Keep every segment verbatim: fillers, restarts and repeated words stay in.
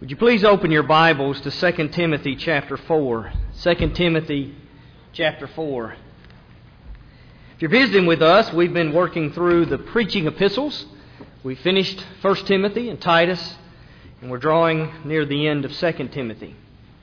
Would you please open your Bibles to Second Timothy chapter four. Second Timothy chapter four. If you're visiting with us, we've been working through the preaching epistles. We finished First Timothy and Titus, and we're drawing near the end of Second Timothy.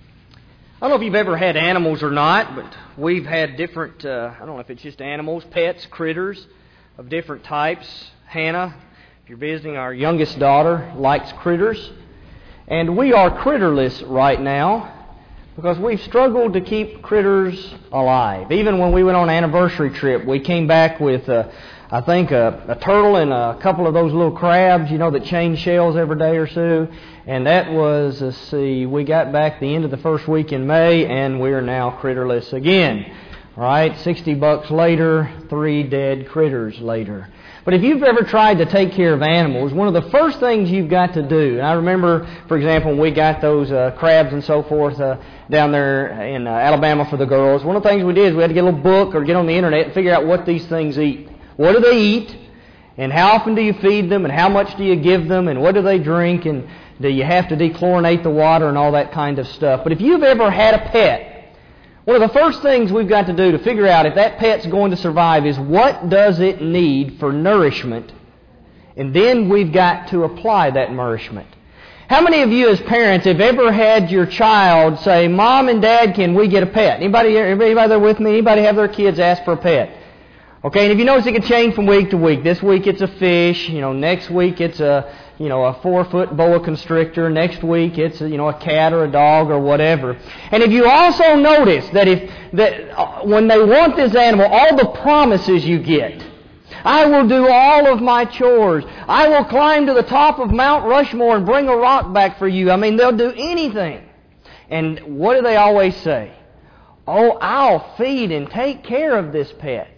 I don't know if you've ever had animals or not, but we've had different, uh, I don't know if it's just animals, pets, critters of different types. Hannah, if you're visiting, our youngest daughter, likes critters. And we are critterless right now because we've struggled to keep critters alive. Even when we went on an anniversary trip, we came back with, uh, I think, a, a turtle and a couple of those little crabs, you know, that change shells every day or so. And that was, let's see, we got back the end of the first week in May, and we're now critterless again. All right, sixty bucks later, three dead critters later. But if you've ever tried to take care of animals, one of the first things you've got to do, and I remember, for example, when we got those uh, crabs and so forth uh, down there in uh, Alabama for the girls, one of the things we did is we had to get a little book or get on the internet and figure out what these things eat. What do they eat? And how often do you feed them? And how much do you give them? And what do they drink? And do you have to dechlorinate the water and all that kind of stuff? But if you've ever had a pet, one of the first things we've got to do to figure out if that pet's going to survive is what does it need for nourishment? And then we've got to apply that nourishment. How many of you as parents have ever had your child say, Mom and Dad, can we get a pet? Anybody, anybody there with me? Anybody have their kids ask for a pet? Okay, and if you notice, it can change from week to week. This week it's a fish. You know, next week it's a, you know, a four-foot boa constrictor. Next week it's, a, you know, a cat or a dog or whatever. And if you also notice that if that uh, when they want this animal, all the promises you get. I will do all of my chores. I will climb to the top of Mount Rushmore and bring a rock back for you. I mean, they'll do anything. And what do they always say? Oh, I'll feed and take care of this pet.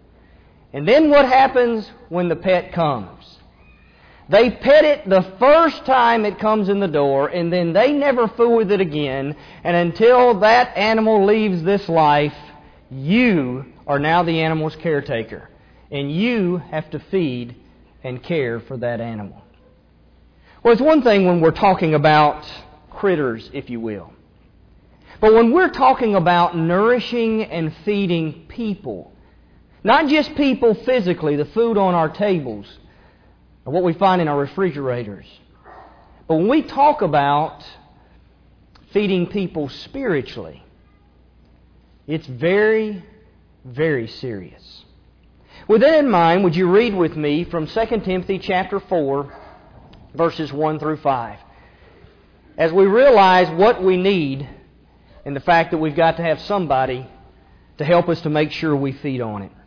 And then what happens when the pet comes? They pet it the first time it comes in the door, and then they never fool with it again. And until that animal leaves this life, you are now the animal's caretaker. And you have to feed and care for that animal. Well, it's one thing when we're talking about critters, if you will. But when we're talking about nourishing and feeding people, not just people physically, the food on our tables, or what we find in our refrigerators. But when we talk about feeding people spiritually, it's very, very serious. With that in mind, would you read with me from Second Timothy chapter four, verses one through five, as we realize what we need and the fact that we've got to have somebody to help us to make sure we feed on it.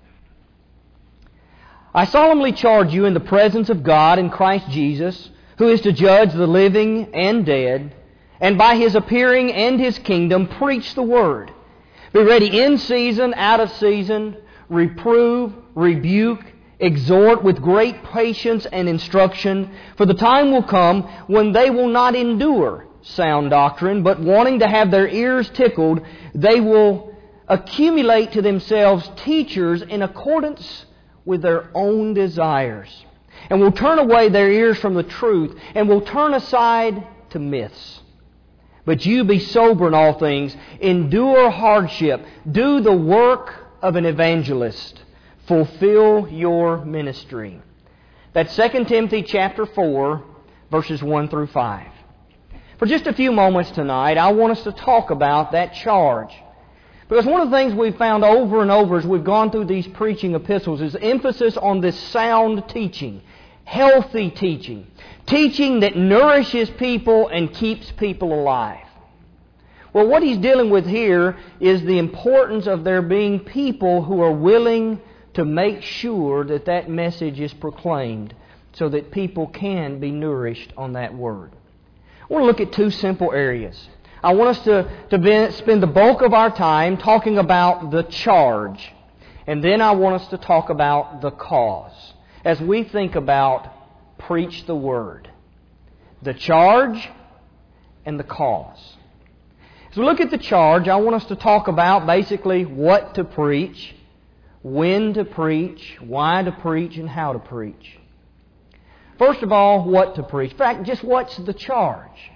I solemnly charge you in the presence of God and Christ Jesus, who is to judge the living and dead, and by His appearing and His kingdom, preach the Word. Be ready in season, out of season, reprove, rebuke, exhort with great patience and instruction, for the time will come when they will not endure sound doctrine, but wanting to have their ears tickled, they will accumulate to themselves teachers in accordance with their own desires, and will turn away their ears from the truth, and will turn aside to myths. But you be sober in all things, endure hardship, do the work of an evangelist, fulfill your ministry. That's Second Timothy chapter four, verses one through five. For just a few moments tonight, I want us to talk about that charge. Because one of the things we've found over and over as we've gone through these preaching epistles is emphasis on this sound teaching, healthy teaching, teaching that nourishes people and keeps people alive. Well, what he's dealing with here is the importance of there being people who are willing to make sure that that message is proclaimed so that people can be nourished on that Word. I want to look at two simple areas. I want us to, to be, spend the bulk of our time talking about the charge. And then I want us to talk about the cause as we think about preach the Word. The charge and the cause. As we look at the charge, I want us to talk about basically what to preach, when to preach, why to preach, and how to preach. First of all, what to preach. In fact, just what's the charge?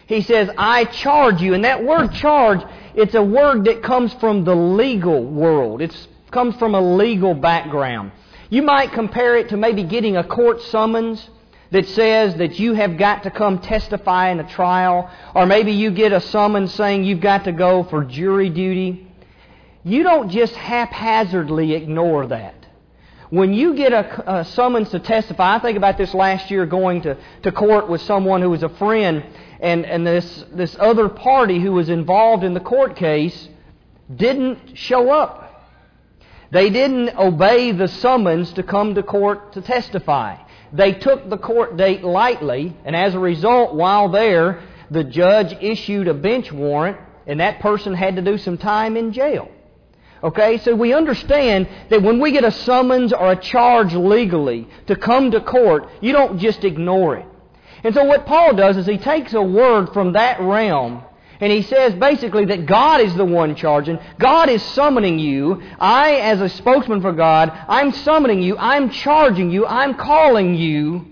He says, I charge you. And that word charge, it's a word that comes from the legal world. It comes from a legal background. You might compare it to maybe getting a court summons that says that you have got to come testify in a trial. Or maybe you get a summons saying you've got to go for jury duty. You don't just haphazardly ignore that. When you get a, a summons to testify, I think about this last year going to, to court with someone who was a friend, and, and this, this other party who was involved in the court case didn't show up. They didn't obey the summons to come to court to testify. They took the court date lightly, and as a result, while there, the judge issued a bench warrant, and that person had to do some time in jail. Okay, so we understand that when we get a summons or a charge legally to come to court, you don't just ignore it. And so what Paul does is he takes a word from that realm and he says basically that God is the one charging. God is summoning you. I, as a spokesman for God, I'm summoning you. I'm charging you. I'm calling you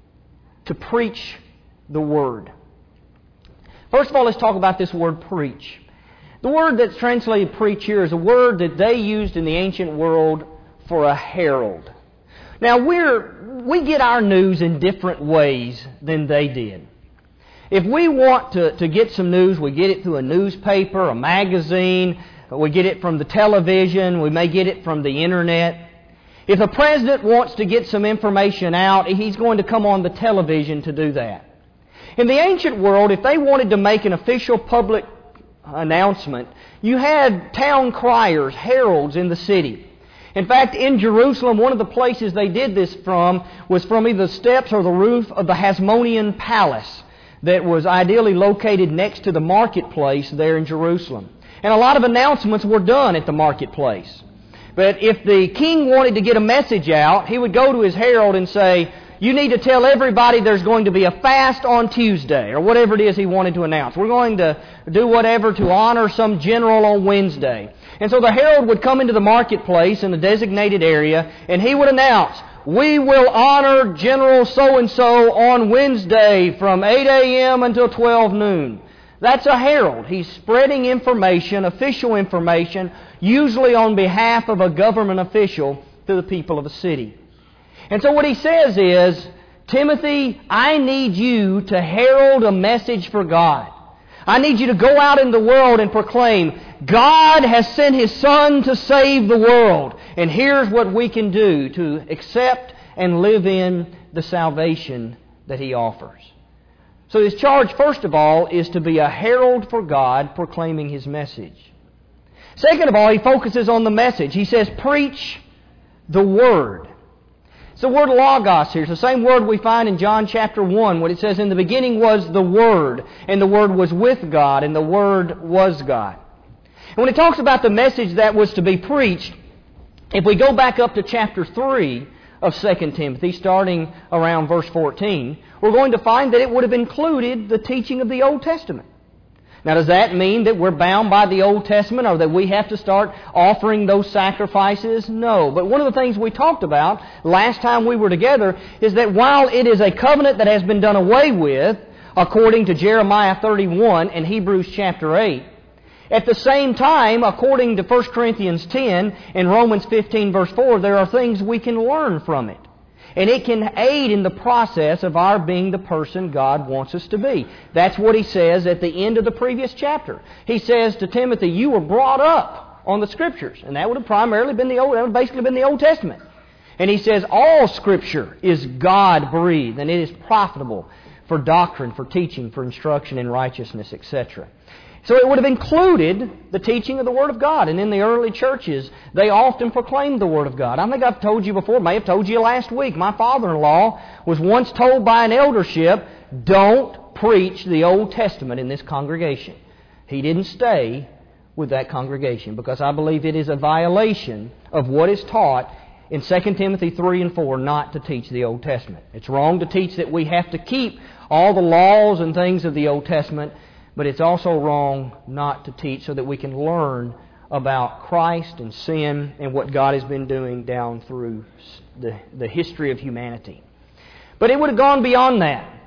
to preach the Word. First of all, let's talk about this word preach. The word that's translated preach here is a word that they used in the ancient world for a herald. Now, we're, we get our news in different ways than they did. If we want to, to get some news, we get it through a newspaper, a magazine, we get it from the television, we may get it from the internet. If a president wants to get some information out, he's going to come on the television to do that. In the ancient world, if they wanted to make an official public announcement, you had town criers, heralds in the city. In fact, in Jerusalem, one of the places they did this from was from either the steps or the roof of the Hasmonean Palace that was ideally located next to the marketplace there in Jerusalem. And a lot of announcements were done at the marketplace. But if the king wanted to get a message out, he would go to his herald and say, you need to tell everybody there's going to be a fast on Tuesday, or whatever it is he wanted to announce. We're going to do whatever to honor some general on Wednesday. And so the herald would come into the marketplace in the designated area, and he would announce, we will honor General so-and-so on Wednesday from eight a.m. until twelve noon. That's a herald. He's spreading information, official information, usually on behalf of a government official to the people of a city. And so what he says is, Timothy, I need you to herald a message for God. I need you to go out in the world and proclaim, God has sent His Son to save the world. And here's what we can do to accept and live in the salvation that He offers. So his charge, first of all, is to be a herald for God proclaiming His message. Second of all, he focuses on the message. He says, preach the Word. It's the word logos here. It's the same word we find in John chapter one, when it says, in the beginning was the Word, and the Word was with God, and the Word was God. And when it talks about the message that was to be preached, if we go back up to chapter three of Second Timothy, starting around verse fourteen, we're going to find that it would have included the teaching of the Old Testament. Now, does that mean that we're bound by the Old Testament or that we have to start offering those sacrifices? No. But one of the things we talked about last time we were together is that while it is a covenant that has been done away with, according to Jeremiah thirty-one and Hebrews chapter eight, at the same time, according to First Corinthians ten and Romans fifteen verse four, there are things we can learn from it. And it can aid in the process of our being the person God wants us to be. That's what he says at the end of the previous chapter. He says to Timothy, you were brought up on the Scriptures. And that would have primarily been the Old, that would have basically been the Old Testament. And he says, all Scripture is God-breathed, and it is profitable for doctrine, for teaching, for instruction in righteousness, et cetera. So it would have included the teaching of the Word of God. And in the early churches, they often proclaimed the Word of God. I think I've told you before, may have told you last week, my father-in-law was once told by an eldership, don't preach the Old Testament in this congregation. He didn't stay with that congregation because I believe it is a violation of what is taught in Second Timothy three and four not to teach the Old Testament. It's wrong to teach that we have to keep all the laws and things of the Old Testament, but it's also wrong not to teach so that we can learn about Christ and sin and what God has been doing down through the, the history of humanity. But it would have gone beyond that.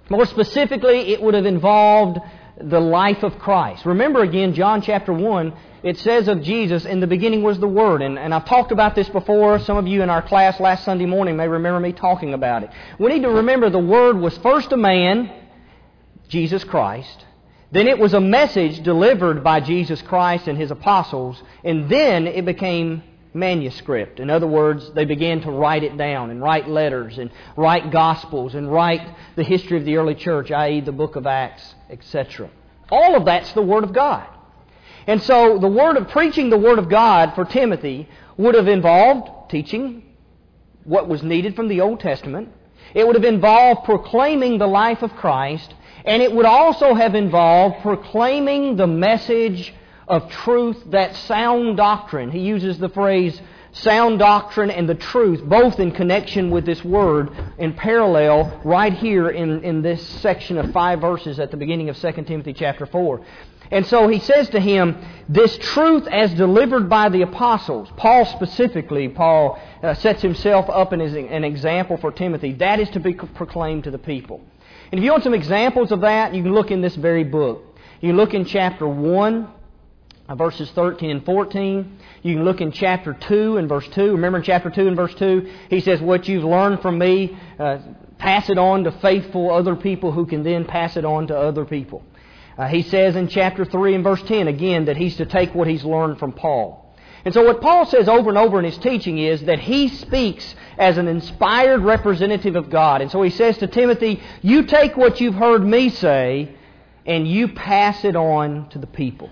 More specifically, it would have involved the life of Christ. Remember again, John chapter one, it says of Jesus, in the beginning was the Word. And, and I've talked about this before. Some of you in our class last Sunday morning may remember me talking about it. We need to remember the Word was first a man, Jesus Christ. Then it was a message delivered by Jesus Christ and His apostles. And then it became manuscript. In other words, they began to write it down and write letters and write Gospels and write the history of the early church, that is the book of Acts, et cetera. All of that's the Word of God. And so the word of preaching the Word of God for Timothy would have involved teaching what was needed from the Old Testament. It would have involved proclaiming the life of Christ. And it would also have involved proclaiming the message of truth, that sound doctrine. He uses the phrase sound doctrine and the truth, both in connection with this word, in parallel right here in, in this section of five verses at the beginning of Second Timothy chapter four. And so he says to him, this truth as delivered by the apostles. Paul specifically, Paul uh, sets himself up as an example for Timothy. That is to be proclaimed to the people. And if you want some examples of that, you can look in this very book. You can look in chapter one, verses thirteen and fourteen. You can look in chapter two and verse two. Remember in chapter two and verse two, he says, what you've learned from me, uh, pass it on to faithful other people who can then pass it on to other people. Uh, he says in chapter three and verse ten, again, that he's to take what he's learned from Paul. And so what Paul says over and over in his teaching is that he speaks as an inspired representative of God. And so he says to Timothy, you take what you've heard me say and you pass it on to the people.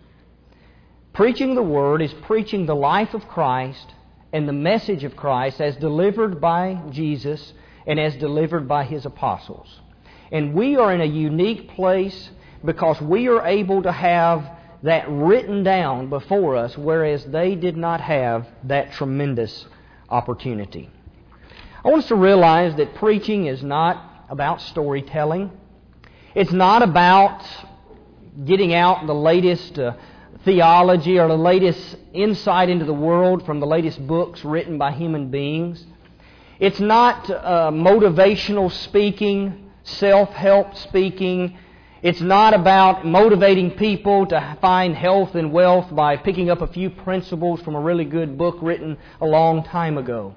Preaching the Word is preaching the life of Christ and the message of Christ as delivered by Jesus and as delivered by His apostles. And we are in a unique place because we are able to have that written down before us, whereas they did not have that tremendous opportunity. I want us to realize that preaching is not about storytelling. It's not about getting out the latest uh, theology or the latest insight into the world from the latest books written by human beings. It's not uh, motivational speaking, self-help speaking. It's not about motivating people to find health and wealth by picking up a few principles from a really good book written a long time ago.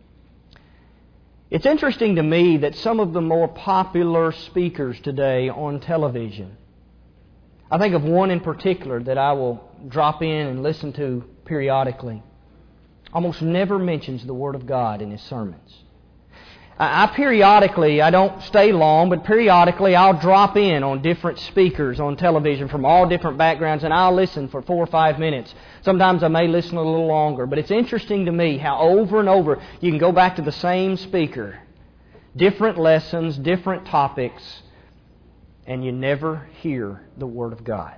It's interesting to me that some of the more popular speakers today on television, I think of one in particular that I will drop in and listen to periodically, almost never mentions the Word of God in his sermons. I periodically, I don't stay long, but periodically I'll drop in on different speakers on television from all different backgrounds, and I'll listen for four or five minutes. Sometimes I may listen a little longer, but it's interesting to me how over and over you can go back to the same speaker, different lessons, different topics, and you never hear the Word of God.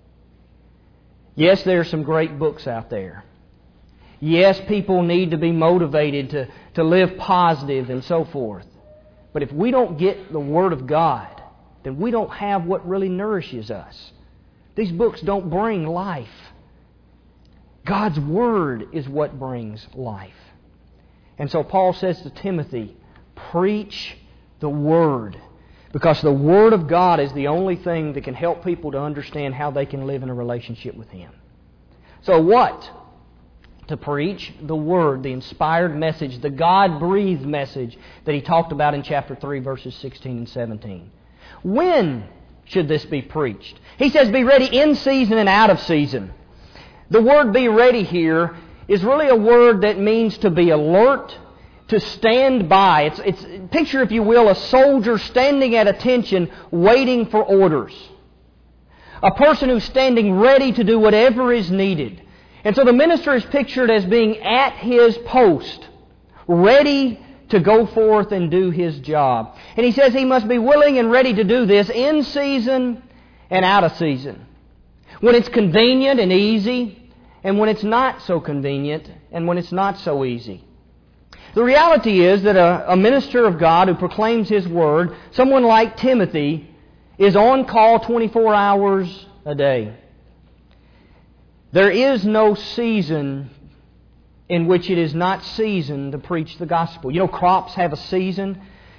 Yes, there are some great books out there. Yes, people need to be motivated to, to live positive and so forth. But if we don't get the Word of God, then we don't have what really nourishes us. These books don't bring life. God's Word is what brings life. And so Paul says to Timothy, preach the Word. Because the Word of God is the only thing that can help people to understand how they can live in a relationship with Him. So what? To preach the Word, the inspired message, the God-breathed message that he talked about in chapter three, verses sixteen and seventeen. When should this be preached? He says be ready in season and out of season. The word be ready here is really a word that means to be alert, to stand by. It's, it's picture, if you will, a soldier standing at attention, waiting for orders. A person who's standing ready to do whatever is needed. And so the minister is pictured as being at his post, ready to go forth and do his job. And he says he must be willing and ready to do this in season and out of season. When it's convenient and easy, and when it's not so convenient, and when it's not so easy. The reality is that a, a minister of God who proclaims His Word, someone like Timothy, is on call twenty-four hours a day. There is no season in which it is not seasoned to preach the gospel. You know, crops have a season.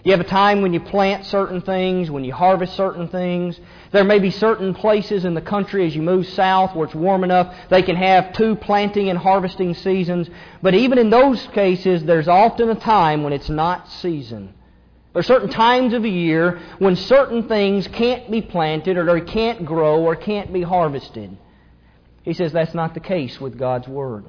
You have a time when you plant certain things, when you harvest certain things. There may be certain places in the country as you move south where it's warm enough, they can have two planting and harvesting seasons. But even in those cases, there's often a time when it's not season. There are certain times of the year when certain things can't be planted or they can't grow or can't be harvested. He says that's not the case with God's Word.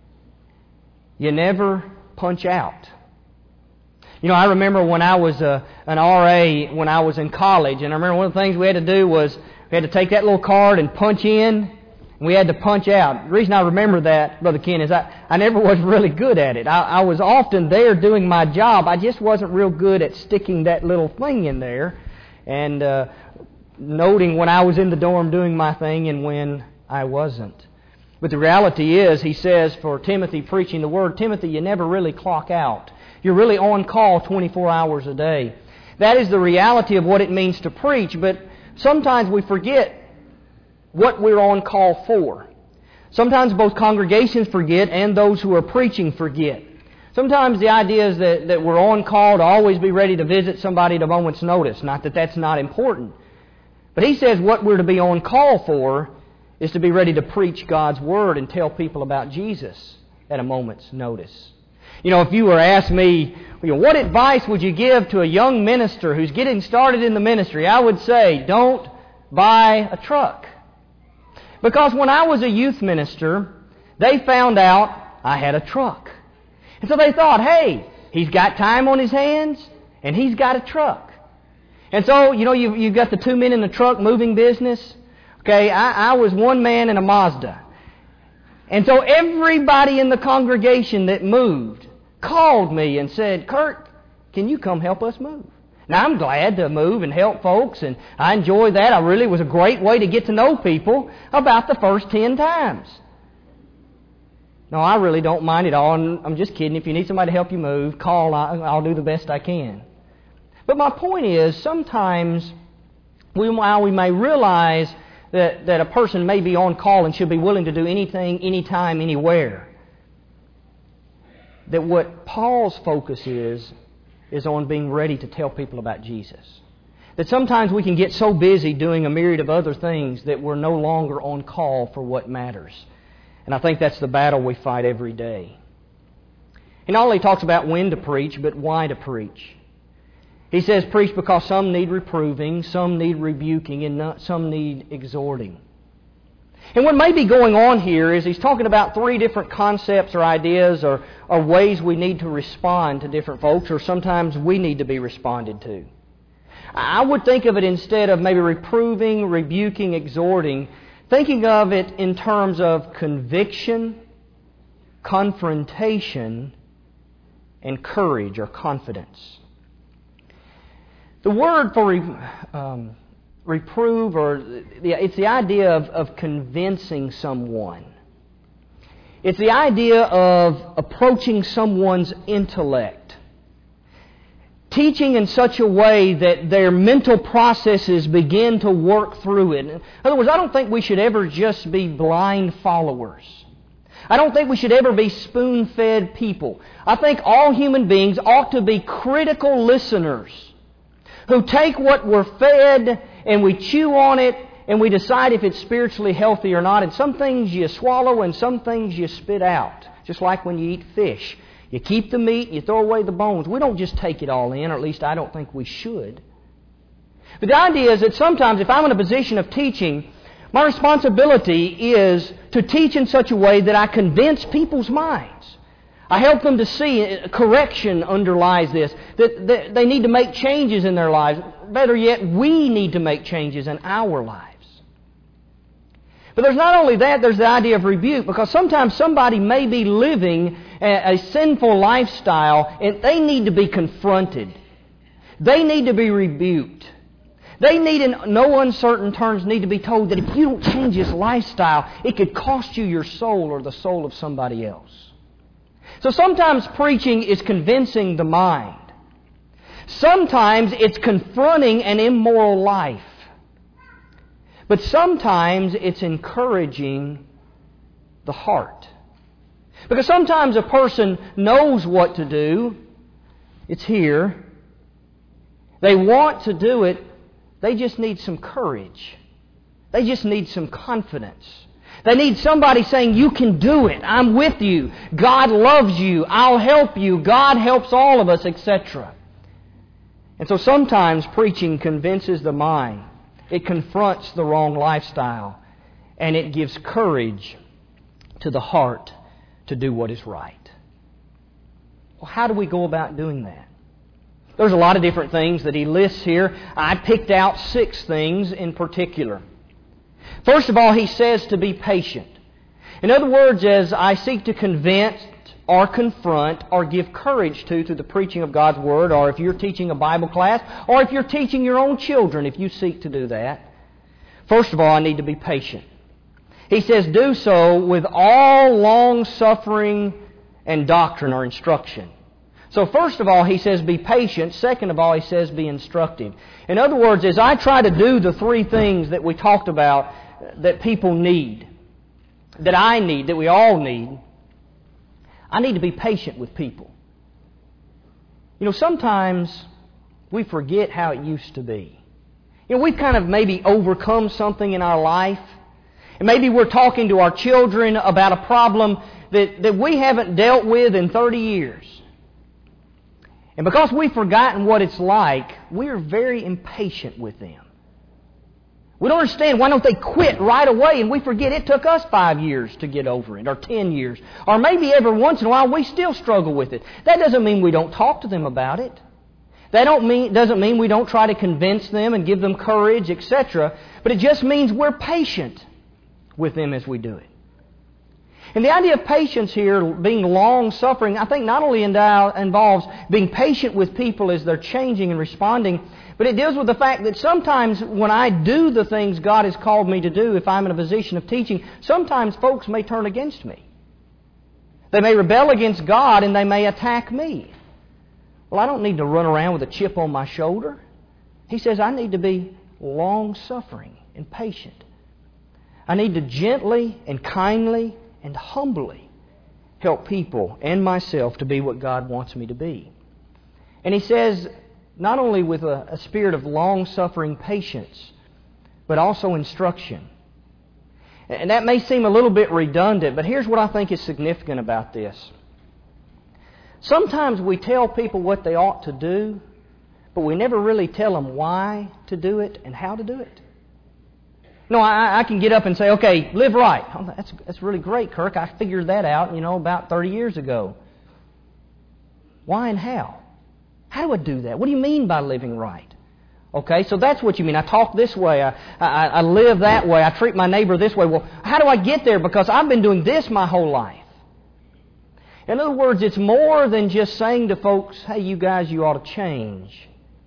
You never punch out. You know, I remember when I was a, an R A when I was in college, and I remember one of the things we had to do was we had to take that little card and punch in, and we had to punch out. The reason I remember that, Brother Ken, is I, I never was really good at it. I, I was often there doing my job. I just wasn't real good at sticking that little thing in there and uh, noting when I was in the dorm doing my thing and when I wasn't. But the reality is, he says, for Timothy preaching the Word, Timothy, you never really clock out. You're really on call twenty-four hours a day. That is the reality of what it means to preach, but sometimes we forget what we're on call for. Sometimes both congregations forget and those who are preaching forget. Sometimes the idea is that, that we're on call to always be ready to visit somebody at a moment's notice. Not that that's not important. But he says what we're to be on call for is to be ready to preach God's Word and tell people about Jesus at a moment's notice. You know, if you were asked me, you know, what advice would you give to a young minister who's getting started in the ministry, I would say, don't buy a truck. Because when I was a youth minister, they found out I had a truck. And so they thought, hey, he's got time on his hands, and he's got a truck. And so, you know, you, you've got the two men in the truck moving business. Okay, I, I was one man in a Mazda. And so everybody in the congregation that moved called me and said, Kurt, can you come help us move? Now, I'm glad to move and help folks, and I enjoy that. I really, it was a great way to get to know people about the first ten times. No, I really don't mind at all, and I'm just kidding. If you need somebody to help you move, call. I'll do the best I can. But my point is, sometimes we, while we may realize that, that a person may be on call and should be willing to do anything, anytime, anywhere, that what Paul's focus is, is on being ready to tell people about Jesus. That sometimes we can get so busy doing a myriad of other things that we're no longer on call for what matters. And I think that's the battle we fight every day. He not only talks about when to preach, but why to preach. He says preach because some need reproving, some need rebuking, and some need exhorting. And what may be going on here is he's talking about three different concepts or ideas or, or ways we need to respond to different folks, or sometimes we need to be responded to. I would think of it instead of maybe reproving, rebuking, exhorting, thinking of it in terms of conviction, confrontation, and courage or confidence. The word for um, reprove, or it's the idea of, of convincing someone. It's the idea of approaching someone's intellect. Teaching in such a way that their mental processes begin to work through it. In other words, I don't think we should ever just be blind followers. I don't think we should ever be spoon-fed people. I think all human beings ought to be critical listeners who take what we're fed and we chew on it and we decide if it's spiritually healthy or not. And some things you swallow and some things you spit out. Just like when you eat fish. You keep the meat, you throw away the bones. We don't just take it all in, or at least I don't think we should. But the idea is that sometimes if I'm in a position of teaching, my responsibility is to teach in such a way that I convince people's minds. I help them to see correction underlies this, that they need to make changes in their lives. Better yet, we need to make changes in our lives. But there's not only that, there's the idea of rebuke, because sometimes somebody may be living a, a sinful lifestyle and they need to be confronted. They need to be rebuked. They need, in no uncertain terms, need to be told that if you don't change this lifestyle, it could cost you your soul or the soul of somebody else. So sometimes preaching is convincing the mind. Sometimes it's confronting an immoral life. But sometimes it's encouraging the heart. Because sometimes a person knows what to do. It's here. They want to do it. They just need some courage. They just need some confidence. They need somebody saying, you can do it. I'm with you. God loves you. I'll help you. God helps all of us, et cetera. And so sometimes preaching convinces the mind. It confronts the wrong lifestyle. And it gives courage to the heart to do what is right. Well, how do we go about doing that? There's a lot of different things that he lists here. I picked out six things in particular. First of all, he says to be patient. In other words, as I seek to convince or confront or give courage to through the preaching of God's Word, or if you're teaching a Bible class, or if you're teaching your own children, if you seek to do that, first of all, I need to be patient. He says, do so with all long-suffering and doctrine or instruction. So first of all, he says be patient. Second of all, he says be instructive. In other words, as I try to do the three things that we talked about that people need, that I need, that we all need, I need to be patient with people. You know, sometimes we forget how it used to be. You know, we've kind of maybe overcome something in our life. And maybe we're talking to our children about a problem that, that we haven't dealt with in thirty years. And because we've forgotten what it's like, we're very impatient with them. We don't understand, why don't they quit right away, and we forget it took us five years to get over it, or ten years. Or maybe every once in a while we still struggle with it. That doesn't mean we don't talk to them about it. That don't mean, doesn't mean we don't try to convince them and give them courage, et cetera. But it just means we're patient with them as we do it. And the idea of patience here, being long-suffering, I think not only involves being patient with people as they're changing and responding, but it deals with the fact that sometimes when I do the things God has called me to do, if I'm in a position of teaching, sometimes folks may turn against me. They may rebel against God and they may attack me. Well, I don't need to run around with a chip on my shoulder. He says I need to be long-suffering and patient. I need to gently and kindly and humbly help people and myself to be what God wants me to be. And he says, not only with a, a spirit of long-suffering patience, but also instruction. And that may seem a little bit redundant, but here's what I think is significant about this. Sometimes we tell people what they ought to do, but we never really tell them why to do it and how to do it. No, I, I can get up and say, okay, live right. Oh, that's, that's really great, Kirk. I figured that out, you know, about thirty years ago. Why and how? How do I do that? What do you mean by living right? Okay, so that's what you mean. I talk this way. I, I, I live that way. I treat my neighbor this way. Well, how do I get there? Because I've been doing this my whole life. In other words, it's more than just saying to folks, hey, you guys, you ought to change.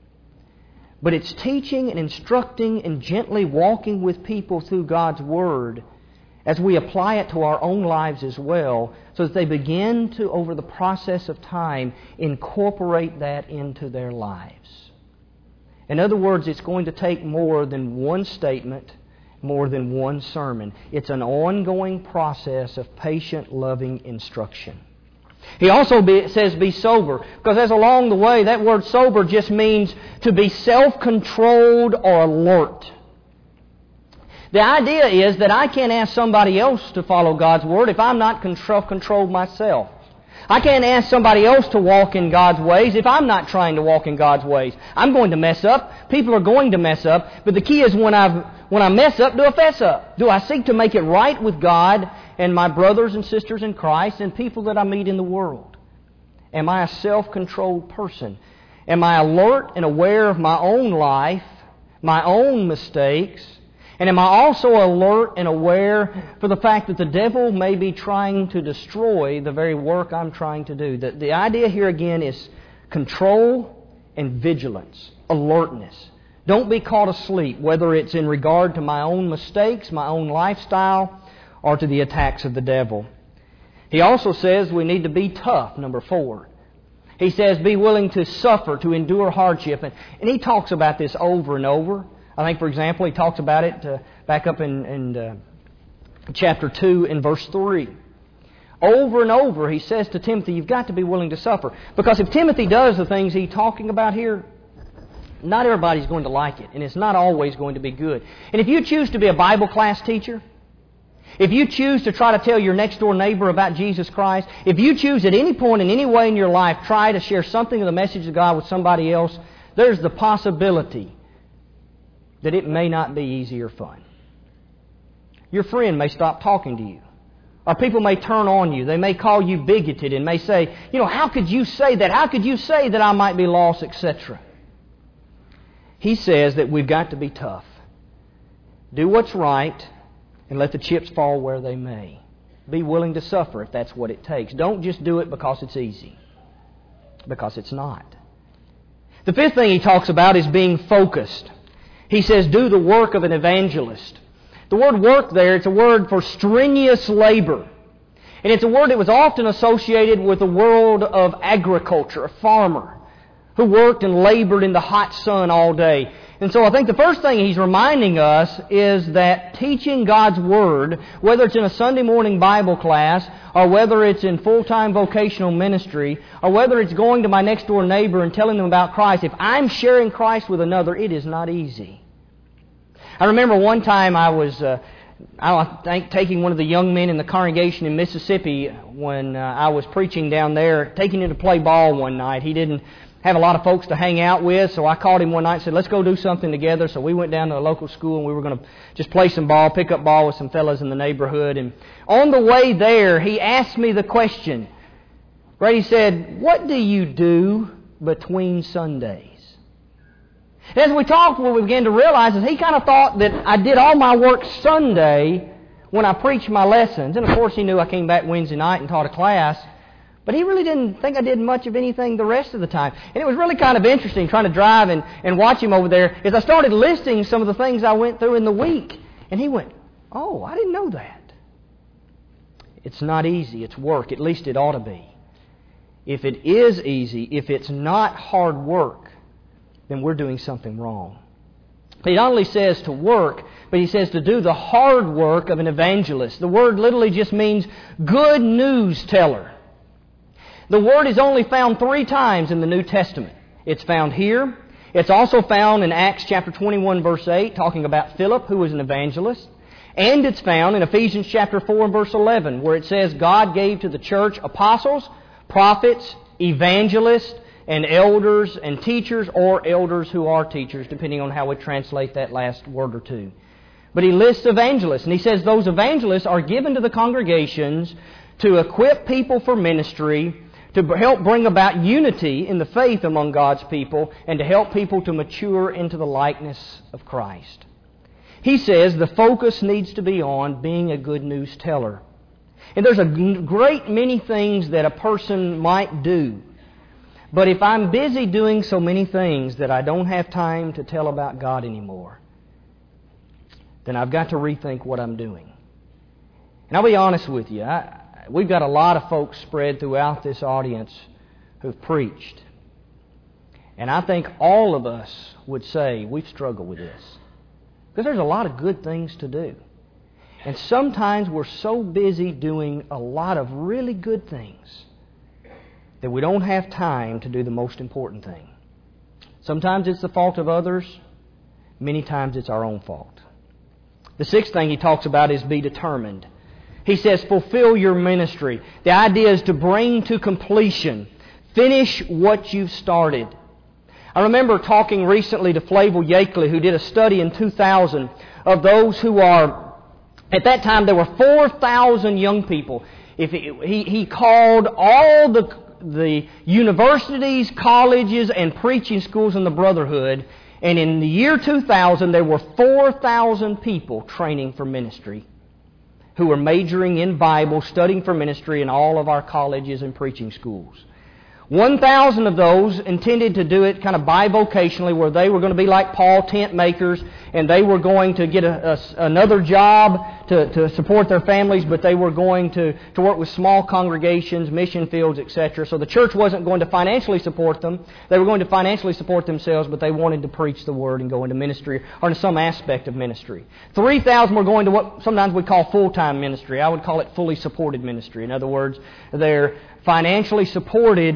But it's teaching and instructing and gently walking with people through God's Word as we apply it to our own lives as well, so that they begin to, over the process of time, incorporate that into their lives. In other words, it's going to take more than one statement, more than one sermon. It's an ongoing process of patient, loving instruction. He also be, says be sober, because as along the way, that word sober just means to be self-controlled or alert. The idea is that I can't ask somebody else to follow God's Word if I'm not self-controlled myself. I can't ask somebody else to walk in God's ways if I'm not trying to walk in God's ways. I'm going to mess up. People are going to mess up. But the key is when I when I mess up, do I fess up? Do I seek to make it right with God and my brothers and sisters in Christ and people that I meet in the world? Am I a self-controlled person? Am I alert and aware of my own life, my own mistakes? And am I also alert and aware for the fact that the devil may be trying to destroy the very work I'm trying to do? The, the idea here again is control and vigilance, alertness. Don't be caught asleep, whether it's in regard to my own mistakes, my own lifestyle, or to the attacks of the devil. He also says we need to be tough, number four. He says be willing to suffer, to endure hardship. And, and he talks about this over and over. I think, for example, he talks about it uh, back up in, in uh, chapter two in verse three. Over and over, he says to Timothy, you've got to be willing to suffer. Because if Timothy does the things he's talking about here, not everybody's going to like it, and it's not always going to be good. And if you choose to be a Bible class teacher, if you choose to try to tell your next door neighbor about Jesus Christ, if you choose at any point in any way in your life try to share something of the message of God with somebody else, there's the possibility that it may not be easy or fun. Your friend may stop talking to you. Or people may turn on you. They may call you bigoted and may say, you know, how could you say that? How could you say that I might be lost, et cetera. He says that we've got to be tough. Do what's right and let the chips fall where they may. Be willing to suffer if that's what it takes. Don't just do it because it's easy. Because it's not. The fifth thing he talks about is being focused. He says, do the work of an evangelist. The word work there, it's a word for strenuous labor. And it's a word that was often associated with the world of agriculture, a farmer who worked and labored in the hot sun all day. And so I think the first thing he's reminding us is that teaching God's Word, whether it's in a Sunday morning Bible class, or whether it's in full-time vocational ministry, or whether it's going to my next door neighbor and telling them about Christ, if I'm sharing Christ with another, it is not easy. I remember one time I was, uh, I think, taking one of the young men in the congregation in Mississippi when uh, I was preaching down there, taking him to play ball one night. He didn't have a lot of folks to hang out with, so I called him one night and said, let's go do something together. So we went down to a local school and we were going to just play some ball, pick up ball with some fellas in the neighborhood. And on the way there, he asked me the question. Right? He said, what do you do between Sundays? And as we talked, what we began to realize is he kind of thought that I did all my work Sunday when I preached my lessons. And of course he knew I came back Wednesday night and taught a class. But he really didn't think I did much of anything the rest of the time. And it was really kind of interesting trying to drive and, and watch him over there as I started listing some of the things I went through in the week. And he went, oh, I didn't know that. It's not easy. It's work. At least it ought to be. If it is easy, if it's not hard work, then we're doing something wrong. He not only says to work, but he says to do the hard work of an evangelist. The word literally just means good news teller. The word is only found three times in the New Testament. It's found here. It's also found in Acts chapter twenty-one, verse eight, talking about Philip, who was an evangelist. And it's found in Ephesians chapter four and verse eleven, where it says God gave to the church apostles, prophets, evangelists, and elders and teachers, or elders who are teachers, depending on how we translate that last word or two. But he lists evangelists, and he says those evangelists are given to the congregations to equip people for ministry, to help bring about unity in the faith among God's people, and to help people to mature into the likeness of Christ. He says the focus needs to be on being a good news teller. And there's a great many things that a person might do. But if I'm busy doing so many things that I don't have time to tell about God anymore, then I've got to rethink what I'm doing. And I'll be honest with you, I, we've got a lot of folks spread throughout this audience who've preached. And I think all of us would say we've struggled with this. Because there's a lot of good things to do. And sometimes we're so busy doing a lot of really good things that we don't have time to do the most important thing. Sometimes it's the fault of others. Many times it's our own fault. The sixth thing he talks about is be determined. He says, fulfill your ministry. The idea is to bring to completion. Finish what you've started. I remember talking recently to Flavel Yakeley, who did a study in two thousand of those who are, at that time there were four thousand young people. If he, he, he called all the the universities, colleges, and preaching schools in the Brotherhood, and in the year two thousand there were four thousand people training for ministry who were majoring in Bible, studying for ministry in all of our colleges and preaching schools. one thousand of those intended to do it kind of bivocationally, where they were going to be like Paul, tent makers, and they were going to get a, a, another job to, to support their families, but they were going to, to work with small congregations, mission fields, et cetera. So the church wasn't going to financially support them. They were going to financially support themselves, but they wanted to preach the Word and go into ministry, or into some aspect of ministry. three thousand were going to what sometimes we call full-time ministry. I would call it fully supported ministry. In other words, they're financially supported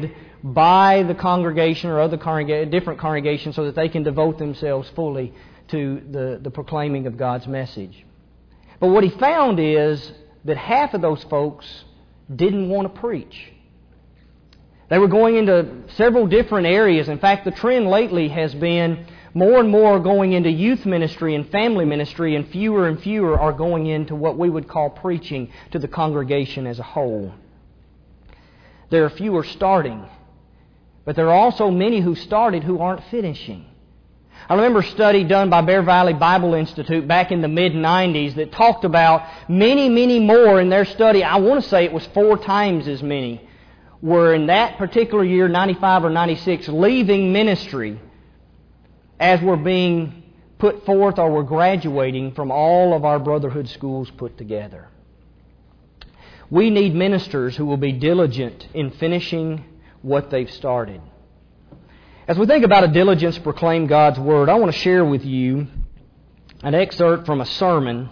by the congregation or other congrega- different congregations so that they can devote themselves fully to the, the proclaiming of God's message. But what he found is that half of those folks didn't want to preach. They were going into several different areas. In fact, the trend lately has been more and more going into youth ministry and family ministry, and fewer and fewer are going into what we would call preaching to the congregation as a whole. There are fewer starting, but there are also many who started who aren't finishing. I remember a study done by Bear Valley Bible Institute back in the mid nineties that talked about many, many more in their study. I want to say it was four times as many were in that particular year, ninety-five or ninety-six, leaving ministry as were being put forth or were graduating from all of our brotherhood schools put together. We need ministers who will be diligent in finishing what they've started. As we think about a diligence to proclaim God's Word, I want to share with you an excerpt from a sermon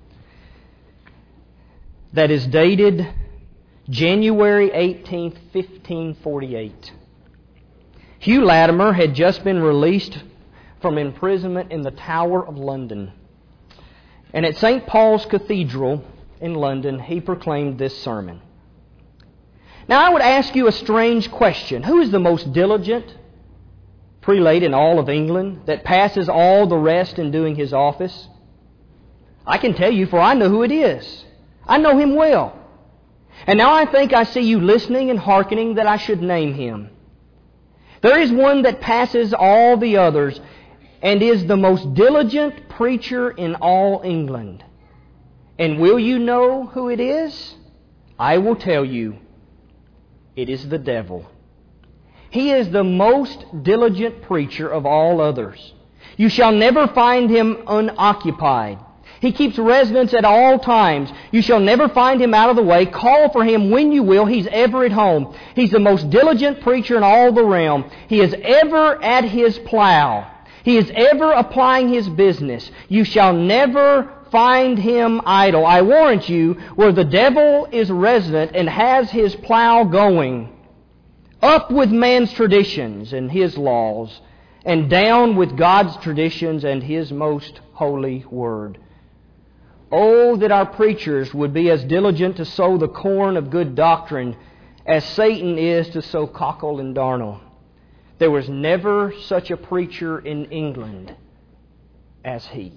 that is dated January eighteenth, fifteen forty-eight. Hugh Latimer had just been released from imprisonment in the Tower of London. And at Saint Paul's Cathedral in London, he proclaimed this sermon. Now I would ask you a strange question. Who is the most diligent prelate in all of England that passes all the rest in doing his office? I can tell you, for I know who it is. I know him well. And now I think I see you listening and hearkening that I should name him. There is one that passes all the others and is the most diligent preacher in all England. And will you know who it is? I will tell you. It is the devil. He is the most diligent preacher of all others. You shall never find him unoccupied. He keeps residence at all times. You shall never find him out of the way. Call for him when you will. He's ever at home. He's the most diligent preacher in all the realm. He is ever at his plow. He is ever applying his business. You shall never find him idle. I warrant you, where the devil is resident and has his plow going, up with man's traditions and his laws, and down with God's traditions and His most holy word. Oh, that our preachers would be as diligent to sow the corn of good doctrine as Satan is to sow cockle and darnel. There was never such a preacher in England as he.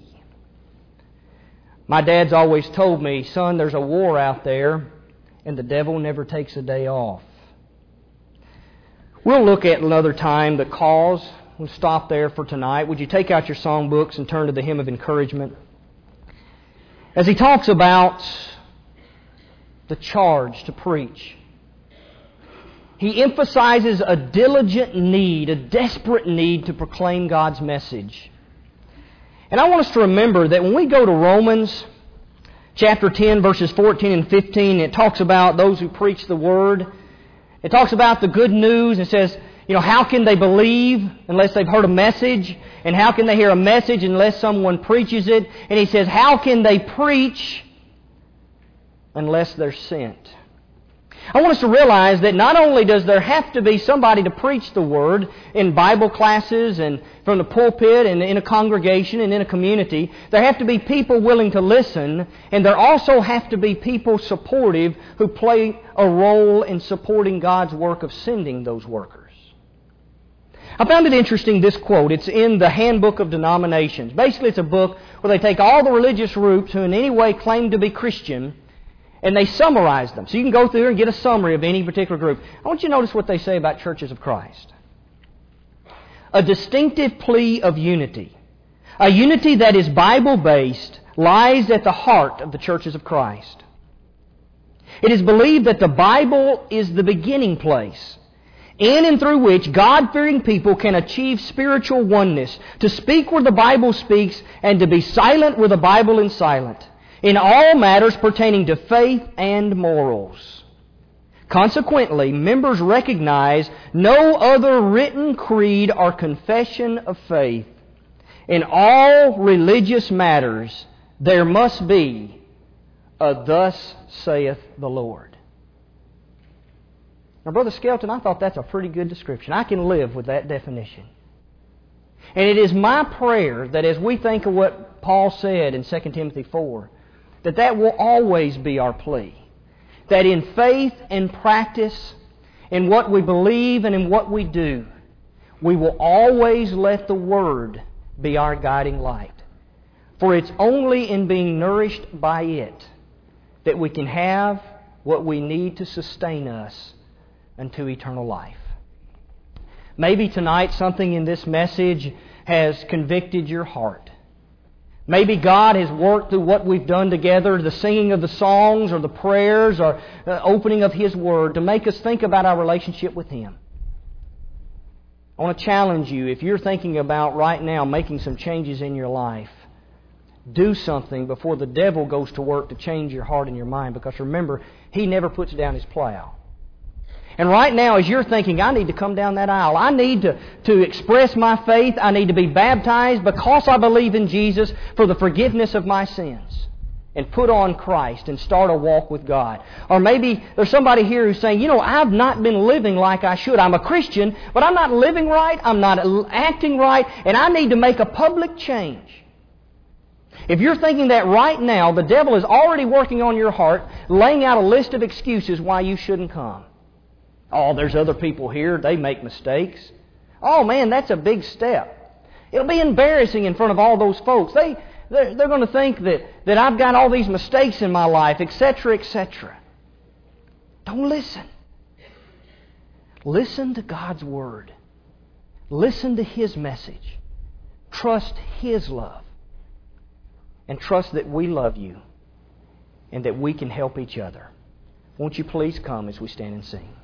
My dad's always told me, son, there's a war out there, and the devil never takes a day off. We'll look at another time the cause. We'll stop there for tonight. Would you take out your songbooks and turn to the hymn of encouragement? As he talks about the charge to preach, he emphasizes a diligent need, a desperate need to proclaim God's message. And I want us to remember that when we go to Romans chapter ten, verses fourteen and fifteen, it talks about those who preach the Word. It talks about the good news. It says, you know, how can they believe unless they've heard a message? And how can they hear a message unless someone preaches it? And he says, how can they preach unless they're sent? I want us to realize that not only does there have to be somebody to preach the Word in Bible classes and from the pulpit and in a congregation and in a community, there have to be people willing to listen, and there also have to be people supportive who play a role in supporting God's work of sending those workers. I found it interesting, this quote. It's in the Handbook of Denominations. Basically, it's a book where they take all the religious groups who in any way claim to be Christian, and they summarize them. So you can go through and get a summary of any particular group. I want you to notice what they say about Churches of Christ. A distinctive plea of unity, a unity that is Bible-based, lies at the heart of the Churches of Christ. It is believed that the Bible is the beginning place, in and through which God-fearing people can achieve spiritual oneness, to speak where the Bible speaks and to be silent where the Bible is silent, in all matters pertaining to faith and morals. Consequently, members recognize no other written creed or confession of faith. In all religious matters, there must be a thus saith the Lord. Now, Brother Skelton, I thought that's a pretty good description. I can live with that definition. And it is my prayer that as we think of what Paul said in Second Timothy four, that that will always be our plea. That in faith and practice, in what we believe and in what we do, we will always let the Word be our guiding light. For it's only in being nourished by it that we can have what we need to sustain us unto eternal life. Maybe tonight something in this message has convicted your heart. Maybe God has worked through what we've done together, the singing of the songs or the prayers or the opening of His Word, to make us think about our relationship with Him. I want to challenge you, if you're thinking about right now making some changes in your life, do something before the devil goes to work to change your heart and your mind, because remember, he never puts down his plow. And right now, as you're thinking, I need to come down that aisle, I need to, to express my faith, I need to be baptized because I believe in Jesus for the forgiveness of my sins, and put on Christ and start a walk with God. Or maybe there's somebody here who's saying, you know, I've not been living like I should. I'm a Christian, but I'm not living right, I'm not acting right, and I need to make a public change. If you're thinking that right now, the devil is already working on your heart, laying out a list of excuses why you shouldn't come. Oh, there's other people here, they make mistakes. Oh man, that's a big step. It'll be embarrassing in front of all those folks. They, they're, they're going to think that, that I've got all these mistakes in my life, et cetera, et cetera. Don't listen. Listen to God's Word. Listen to His message. Trust His love. And trust that we love you and that we can help each other. Won't you please come as we stand and sing?